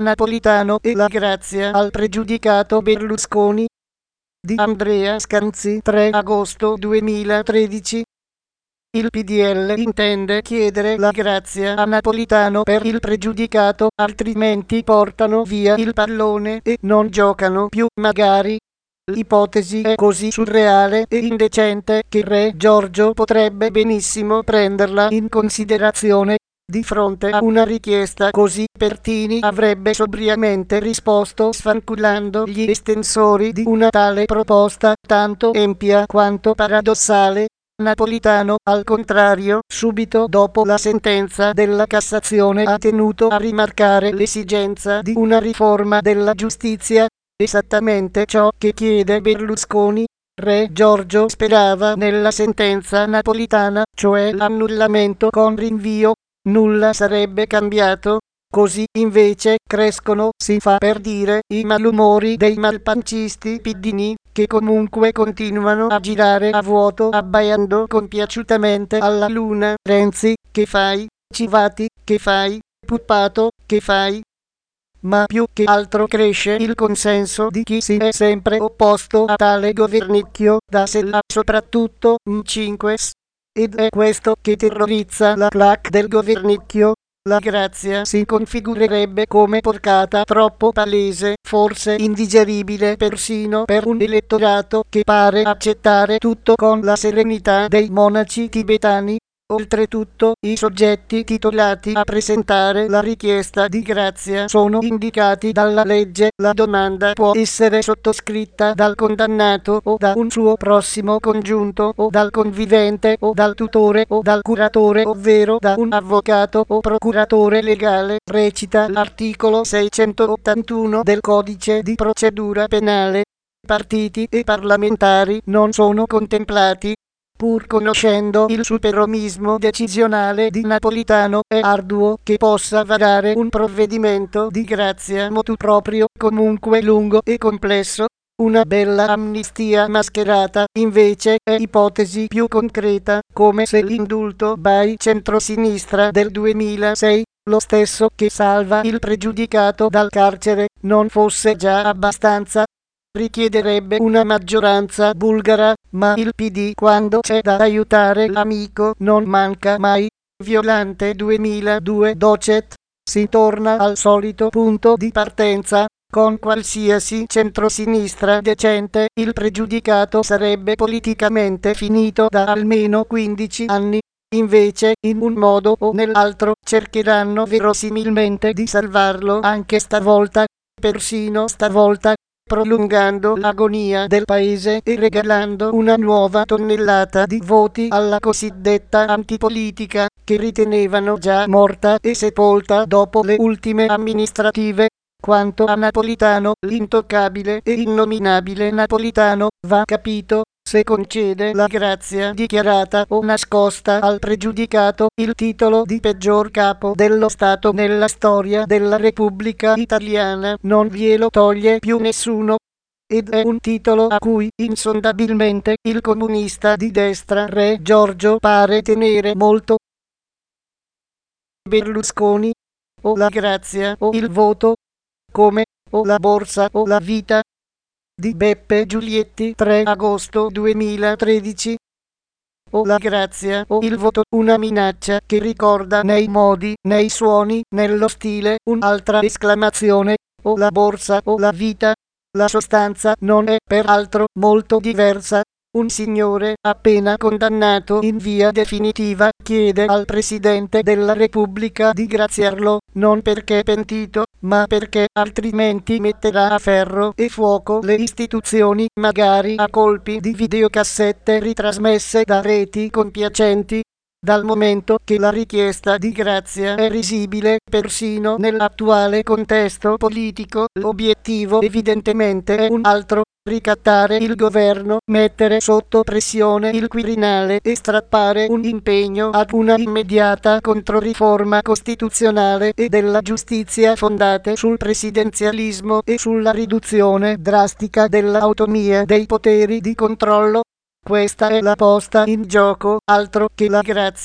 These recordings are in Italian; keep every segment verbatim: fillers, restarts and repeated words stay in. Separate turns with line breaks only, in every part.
Napolitano e la grazia al pregiudicato Berlusconi. Di Andrea Scanzi, tre agosto duemilatredici. Il P D L intende chiedere la grazia a Napolitano per il pregiudicato, altrimenti portano via il pallone e non giocano più magari. L'ipotesi è così surreale e indecente che Re Giorgio potrebbe benissimo prenderla in considerazione. Di fronte a una richiesta così, Pertini avrebbe sobriamente risposto sfanculando gli estensori di una tale proposta, tanto empia quanto paradossale. Napolitano, al contrario, subito dopo la sentenza della Cassazione ha tenuto a rimarcare l'esigenza di una riforma della giustizia, esattamente ciò che chiede Berlusconi. Re Giorgio sperava nella sentenza napolitana, cioè l'annullamento con rinvio. Nulla sarebbe cambiato. Così invece crescono, si fa per dire, i malumori dei malpancisti piddini, che comunque continuano a girare a vuoto abbaiando compiaciutamente alla luna. Renzi, che fai? Civati, che fai? Puppato, che fai? Ma più che altro cresce il consenso di chi si è sempre opposto a tale governicchio da Sella, soprattutto M cinque S. Ed è questo che terrorizza la claque del governicchio. La grazia si configurerebbe come porcata troppo palese, forse indigeribile persino per un elettorato che pare accettare tutto con la serenità dei monaci tibetani. Oltretutto, i soggetti titolati a presentare la richiesta di grazia sono indicati dalla legge. La domanda può essere sottoscritta dal condannato o da un suo prossimo congiunto o dal convivente o dal tutore o dal curatore, ovvero da un avvocato o procuratore legale, recita l'articolo seicentottantuno del Codice di procedura penale. Partiti e parlamentari non sono contemplati. Pur conoscendo il superomismo decisionale di Napolitano, è arduo che possa varare un provvedimento di grazia motu proprio, comunque lungo e complesso. Una bella amnistia mascherata, invece, è ipotesi più concreta, come se l'indulto by centrosinistra del duemilasei, lo stesso che salva il pregiudicato dal carcere, non fosse già abbastanza. Richiederebbe una maggioranza bulgara, ma il P D, quando c'è da aiutare l'amico, non manca mai. Violante duemiladue Docet. Si torna al solito punto di partenza. Con qualsiasi centrosinistra decente, il pregiudicato sarebbe politicamente finito da almeno quindici anni. Invece, in un modo o nell'altro, cercheranno verosimilmente di salvarlo anche stavolta, persino stavolta, prolungando l'agonia del paese e regalando una nuova tonnellata di voti alla cosiddetta antipolitica, che ritenevano già morta e sepolta dopo le ultime amministrative. Quanto a Napolitano, l'intoccabile e innominabile Napolitano, va capito, se concede la grazia dichiarata o nascosta al pregiudicato, il titolo di peggior capo dello Stato nella storia della Repubblica Italiana non glielo toglie più nessuno. Ed è un titolo a cui, insondabilmente, il comunista di destra Re Giorgio pare tenere molto. Berlusconi, o la grazia o il voto, come, o la borsa o la vita. Di Beppe Giulietti, tre agosto duemilatredici. O la grazia o il voto, una minaccia che ricorda nei modi, nei suoni, nello stile, un'altra esclamazione, o la borsa o la vita. La sostanza non è peraltro molto diversa. Un signore, appena condannato in via definitiva, chiede al Presidente della Repubblica di graziarlo, non perché è pentito, ma perché altrimenti metterà a ferro e fuoco le istituzioni, magari a colpi di videocassette ritrasmesse da reti compiacenti. Dal momento che la richiesta di grazia è risibile persino nell'attuale contesto politico, l'obiettivo evidentemente è un altro: ricattare il governo, mettere sotto pressione il Quirinale e strappare un impegno ad una immediata controriforma costituzionale e della giustizia fondate sul presidenzialismo e sulla riduzione drastica dell'autonomia dei poteri di controllo. Questa è la posta in gioco, altro che la grazia.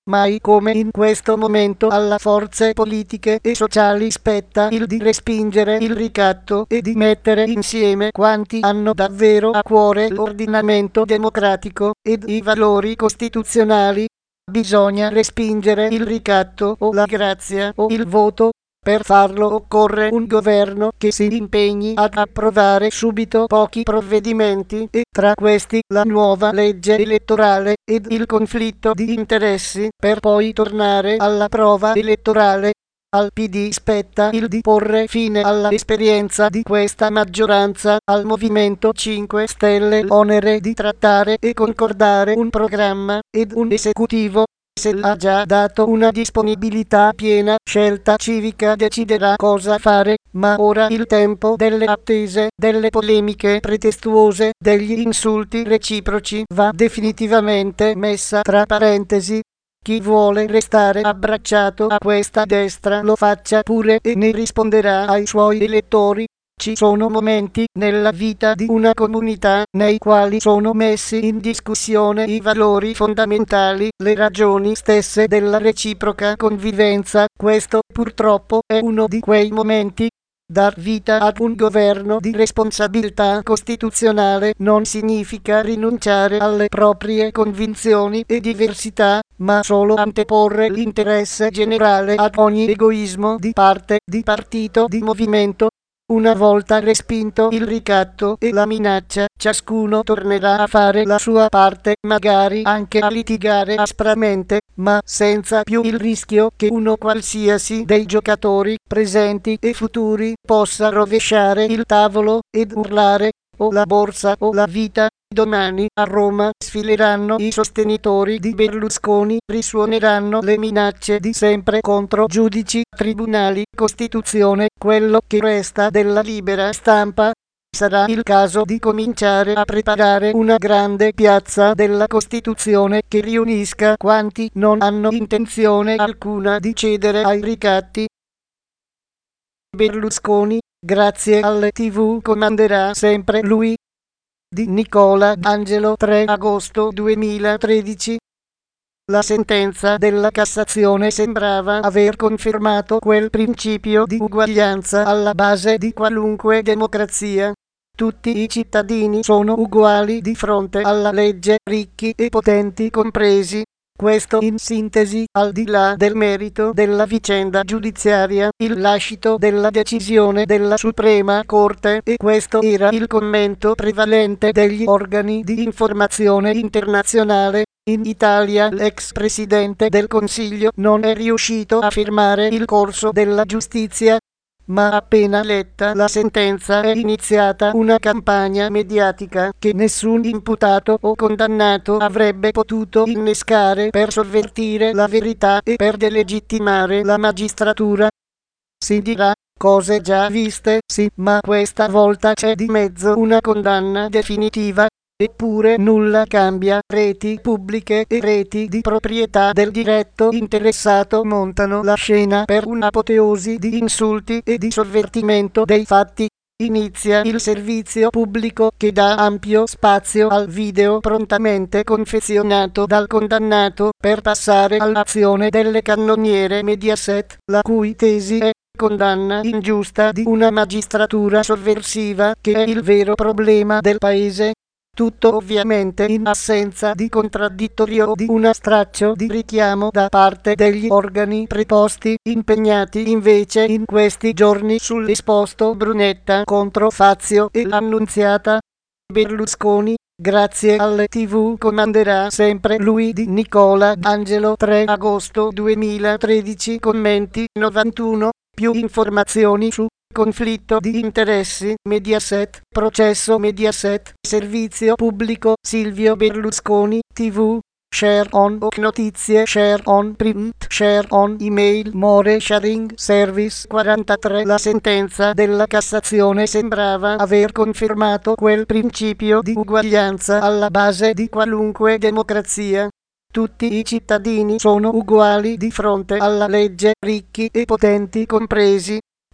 Mai come in questo momento alle forze politiche e sociali spetta il di respingere il ricatto e di mettere insieme quanti hanno davvero a cuore l'ordinamento democratico ed i valori costituzionali. Bisogna respingere il ricatto o la grazia o il voto. Per farlo occorre un governo che si impegni ad approvare subito pochi provvedimenti e tra questi la nuova legge elettorale ed il conflitto di interessi per poi tornare alla prova elettorale. Al P D spetta il di porre fine alla esperienza di questa maggioranza, al Movimento cinque Stelle l'onere di trattare e concordare un programma ed un esecutivo. Se l'ha già dato una disponibilità piena, Scelta Civica deciderà cosa fare, ma ora il tempo delle attese, delle polemiche pretestuose, degli insulti reciproci va definitivamente messa tra parentesi. Chi vuole restare abbracciato a questa destra lo faccia pure e ne risponderà ai suoi elettori. Ci sono momenti nella vita di una comunità nei quali sono messi in discussione i valori fondamentali, le ragioni stesse della reciproca convivenza. Questo purtroppo è uno di quei momenti. Dar vita ad un governo di responsabilità costituzionale non significa rinunciare alle proprie convinzioni e diversità, ma solo anteporre l'interesse generale ad ogni egoismo di parte, di partito, di movimento. Una volta respinto il ricatto e la minaccia, ciascuno tornerà a fare la sua parte, magari anche a litigare aspramente, ma senza più il rischio che uno qualsiasi dei giocatori, presenti e futuri, possa rovesciare il tavolo ed urlare o la borsa o la vita. Domani a Roma sfileranno i sostenitori di Berlusconi, risuoneranno le minacce di sempre contro giudici, tribunali, Costituzione, quello che resta della libera stampa. Sarà il caso di cominciare a preparare una grande piazza della Costituzione che riunisca quanti non hanno intenzione alcuna di cedere ai ricatti. Berlusconi, grazie alle tivù comanderà sempre lui. Di Nicola D'Angelo, tre agosto duemilatredici. La sentenza della Cassazione sembrava aver confermato quel principio di uguaglianza alla base di qualunque democrazia. Tutti i cittadini sono uguali di fronte alla legge, ricchi e potenti compresi. Questo in sintesi, al di là del merito della vicenda giudiziaria, il lascito della decisione della Suprema Corte, e questo era il commento prevalente degli organi di informazione internazionale. In Italia l'ex presidente del Consiglio non è riuscito a fermare il corso della giustizia, ma appena letta la sentenza è iniziata una campagna mediatica che nessun imputato o condannato avrebbe potuto innescare per sovvertire la verità e per delegittimare la magistratura. Si dirà, cose già viste, sì, ma questa volta c'è di mezzo una condanna definitiva. Eppure nulla cambia, reti pubbliche e reti di proprietà del diretto interessato montano la scena per un'apoteosi di insulti e di sovvertimento dei fatti. Inizia il servizio pubblico che dà ampio spazio al video prontamente confezionato dal condannato per passare all'azione delle cannoniere Mediaset, la cui tesi è condanna ingiusta di una magistratura sovversiva che è il vero problema del paese. Tutto ovviamente in assenza di contraddittorio o di una straccio di richiamo da parte degli organi preposti, impegnati invece in questi giorni sull'esposto Brunetta contro Fazio e l'Annunziata. Berlusconi, grazie alle tivù comanderà sempre lui. Di Nicola D'Angelo, tre agosto duemilatredici. Commenti novantuno. Più informazioni su conflitto di interessi, Mediaset, processo Mediaset, servizio pubblico, Silvio Berlusconi, tivù, share on notizie, share on print, share on email, more sharing service quarantatré. La sentenza della Cassazione sembrava aver confermato quel principio di uguaglianza alla base di qualunque democrazia. Tutti i cittadini sono uguali di fronte alla legge, ricchi e potenti compresi.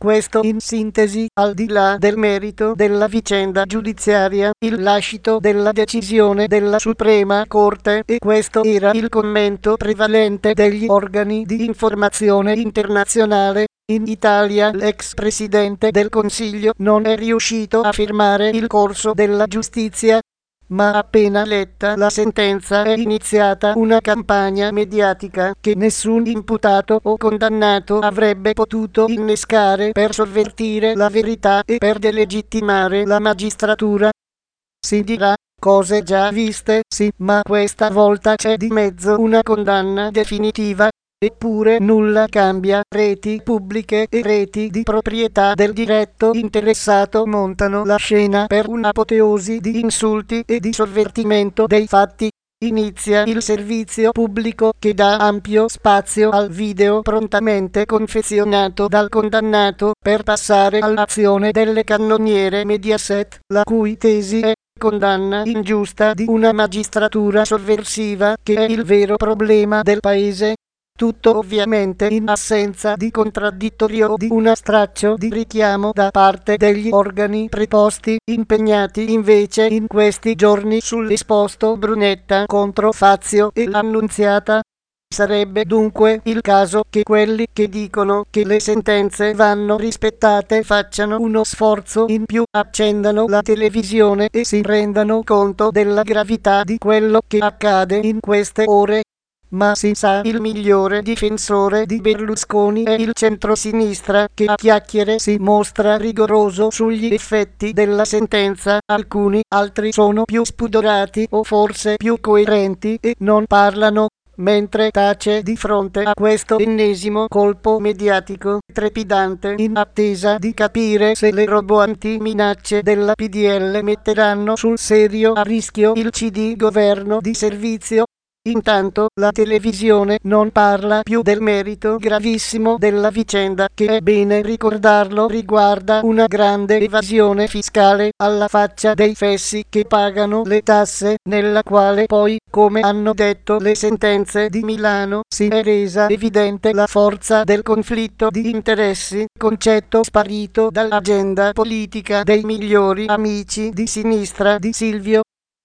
Questo in sintesi, al di là del merito della vicenda giudiziaria, il lascito della decisione della Suprema Corte, e questo era il commento prevalente degli organi di informazione internazionale. In Italia l'ex presidente del Consiglio non è riuscito a fermare il corso della giustizia, ma appena letta la sentenza è iniziata una campagna mediatica che nessun imputato o condannato avrebbe potuto innescare per sovvertire la verità e per delegittimare la magistratura. Si dirà, cose già viste, sì, ma questa volta c'è di mezzo una condanna definitiva. Eppure nulla cambia, reti pubbliche e reti di proprietà del diretto interessato montano la scena per un'apoteosi di insulti e di sovvertimento dei fatti. Inizia il servizio pubblico che dà ampio spazio al video prontamente confezionato dal condannato per passare all'azione delle cannoniere Mediaset, la cui tesi è condanna ingiusta di una magistratura sovversiva che è il vero problema del paese. Tutto ovviamente in assenza di contraddittorio o di una straccio di richiamo da parte degli organi preposti, impegnati invece in questi giorni sull'esposto Brunetta contro Fazio e l'Annunziata. Sarebbe dunque il caso che quelli che dicono che le sentenze vanno rispettate facciano uno sforzo in più, accendano la televisione e si rendano conto della gravità di quello che accade in queste ore. Ma si sa, il migliore difensore di Berlusconi è il centrosinistra, che a chiacchiere si mostra rigoroso sugli effetti della sentenza. Alcuni altri sono più spudorati o forse più coerenti e non parlano, mentre tace di fronte a questo ennesimo colpo mediatico trepidante, in attesa di capire se le roboanti minacce della P D L metteranno sul serio a rischio il C D governo di servizio. Intanto la televisione non parla più del merito gravissimo della vicenda, che è bene ricordarlo riguarda una grande evasione fiscale alla faccia dei fessi che pagano le tasse, nella quale poi, come hanno detto le sentenze di Milano, si è resa evidente la forza del conflitto di interessi, concetto sparito dall'agenda politica dei migliori amici di sinistra di Silvio.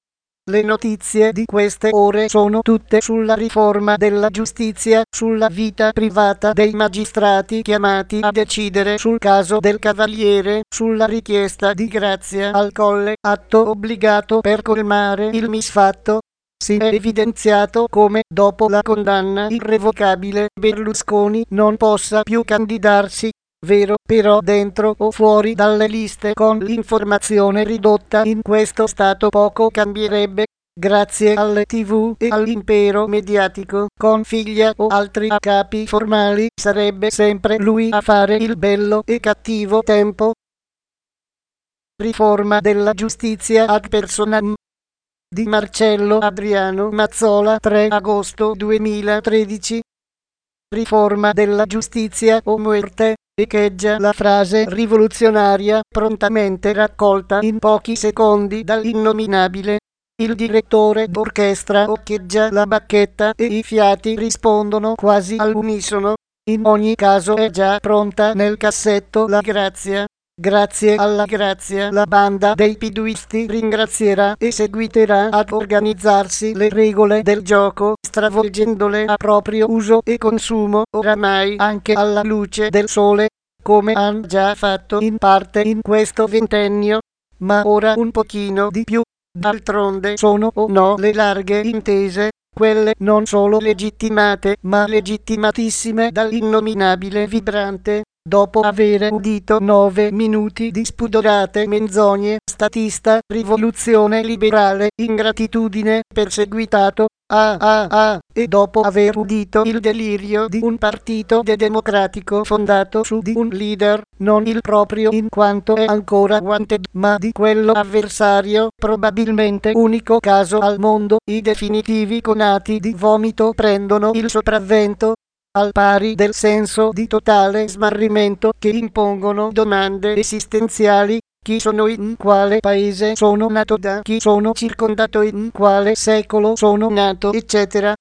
Le notizie di queste ore sono tutte sulla riforma della giustizia, sulla vita privata dei magistrati chiamati a decidere sul caso del Cavaliere, sulla richiesta di grazia al Colle, atto obbligato per colmare il misfatto. Si è evidenziato come, dopo la condanna irrevocabile, Berlusconi non possa più candidarsi. Vero, però dentro o fuori dalle liste con l'informazione ridotta in questo stato poco cambierebbe. Grazie alle tivù e all'impero mediatico, con figlia o altri a capi formali, sarebbe sempre lui a fare il bello e cattivo tempo. Riforma della giustizia ad personam di Marcello Adriano Mazzola, tre agosto duemilatredici. Riforma della giustizia o muerte, echeggia la frase rivoluzionaria, prontamente raccolta in pochi secondi dall'innominabile. Il direttore d'orchestra occhieggia la bacchetta e i fiati rispondono quasi all'unisono. In ogni caso è già pronta nel cassetto la grazia. Grazie alla grazia la banda dei piduisti ringrazierà e seguiterà ad organizzarsi le regole del gioco, stravolgendole a proprio uso e consumo, oramai anche alla luce del sole, come han già fatto in parte in questo ventennio, ma ora un pochino di più. D'altronde sono o no le larghe intese, quelle non solo legittimate, ma legittimatissime dall'innominabile vibrante. Dopo aver udito nove minuti di spudorate menzogne, statista, rivoluzione liberale, ingratitudine, perseguitato, ah ah ah, e dopo aver udito il delirio di un partito democratico fondato su di un leader, non il proprio in quanto è ancora wanted, ma di quello avversario, probabilmente unico caso al mondo, i definitivi conati di vomito prendono il sopravvento, al pari del senso di totale smarrimento che impongono domande esistenziali: chi sono, in quale paese sono nato, da chi sono circondato, in quale secolo sono nato, eccetera.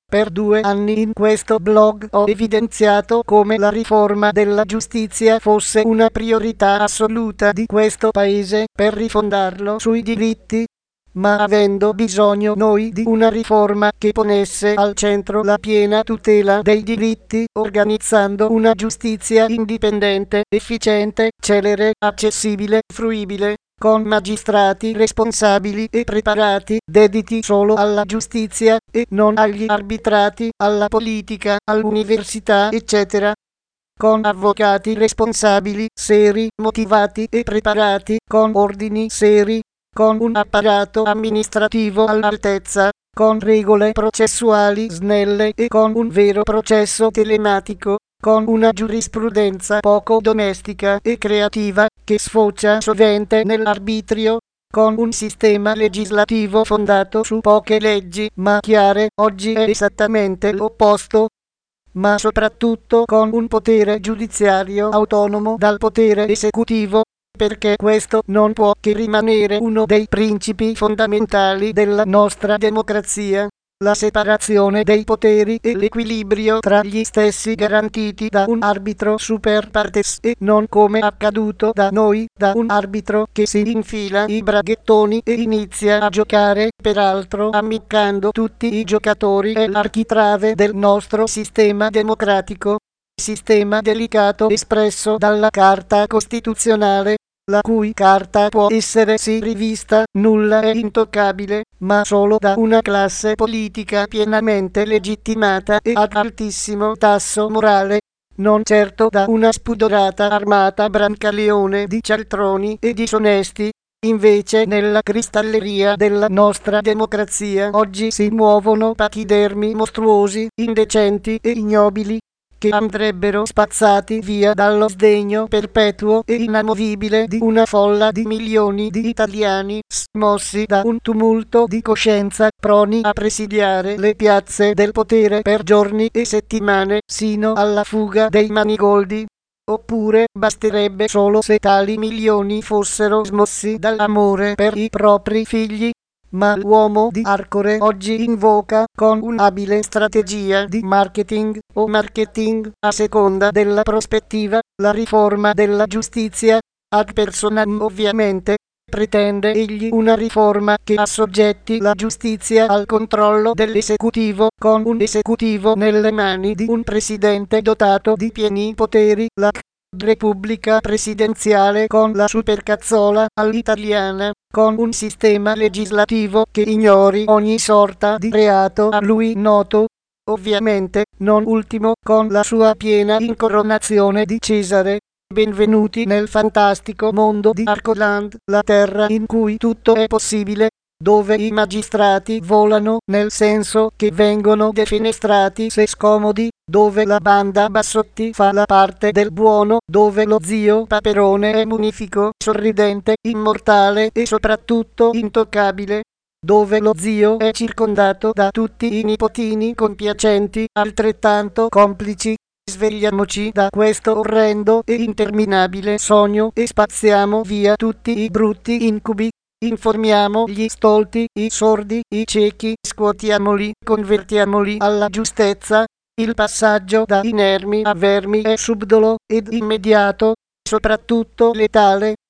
Per due anni in questo blog ho evidenziato come la riforma della giustizia fosse una priorità assoluta di questo paese per rifondarlo sui diritti, ma avendo bisogno noi di una riforma che ponesse al centro la piena tutela dei diritti, organizzando una giustizia indipendente, efficiente, celere, accessibile, fruibile, con magistrati responsabili e preparati, dediti solo alla giustizia e non agli arbitrati, alla politica, all'università, eccetera. Con avvocati responsabili, seri, motivati e preparati, con ordini seri, con un apparato amministrativo all'altezza, con regole processuali snelle e con un vero processo telematico, con una giurisprudenza poco domestica e creativa, che sfocia sovente nell'arbitrio, con un sistema legislativo fondato su poche leggi ma chiare. Oggi è esattamente l'opposto, ma soprattutto con un potere giudiziario autonomo dal potere esecutivo, perché questo non può che rimanere uno dei principi fondamentali della nostra democrazia. La separazione dei poteri e l'equilibrio tra gli stessi garantiti da un arbitro super partes e non come accaduto da noi, da un arbitro che si infila i braghettoni e inizia a giocare, peraltro ammiccando tutti i giocatori è l'architrave del nostro sistema democratico, sistema delicato espresso dalla Carta Costituzionale, la cui carta può essere sì rivista, nulla è intoccabile, ma solo da una classe politica pienamente legittimata e ad altissimo tasso morale, non certo da una spudorata armata brancaleone di cialtroni e disonesti. Invece nella cristalleria della nostra democrazia oggi si muovono pachidermi mostruosi, indecenti e ignobili, che andrebbero spazzati via dallo sdegno perpetuo e inamovibile di una folla di milioni di italiani, smossi da un tumulto di coscienza, proni a presidiare le piazze del potere per giorni e settimane, sino alla fuga dei manigoldi. Oppure basterebbe solo se tali milioni fossero smossi dall'amore per i propri figli. Ma l'uomo di Arcore oggi invoca, con un'abile strategia di marketing o marketing, a seconda della prospettiva, la riforma della giustizia, ad personam ovviamente. Pretende egli una riforma che assoggetti la giustizia al controllo dell'esecutivo, con un esecutivo nelle mani di un presidente dotato di pieni poteri, la Repubblica presidenziale con la supercazzola all'italiana, con un sistema legislativo che ignori ogni sorta di reato a lui noto, ovviamente, non ultimo, con la sua piena incoronazione di Cesare. Benvenuti nel fantastico mondo di Arcoland, la terra in cui tutto è possibile, dove i magistrati volano, nel senso che vengono defenestrati se scomodi, dove la banda Bassotti fa la parte del buono, dove lo zio Paperone è munifico, sorridente, immortale e soprattutto intoccabile, dove lo zio è circondato da tutti i nipotini compiacenti, altrettanto complici. Svegliamoci da questo orrendo e interminabile sogno e spazziamo via tutti i brutti incubi. Informiamo gli stolti, i sordi, i ciechi, scuotiamoli, convertiamoli alla giustezza. Il passaggio da inermi a vermi è subdolo ed immediato, soprattutto letale.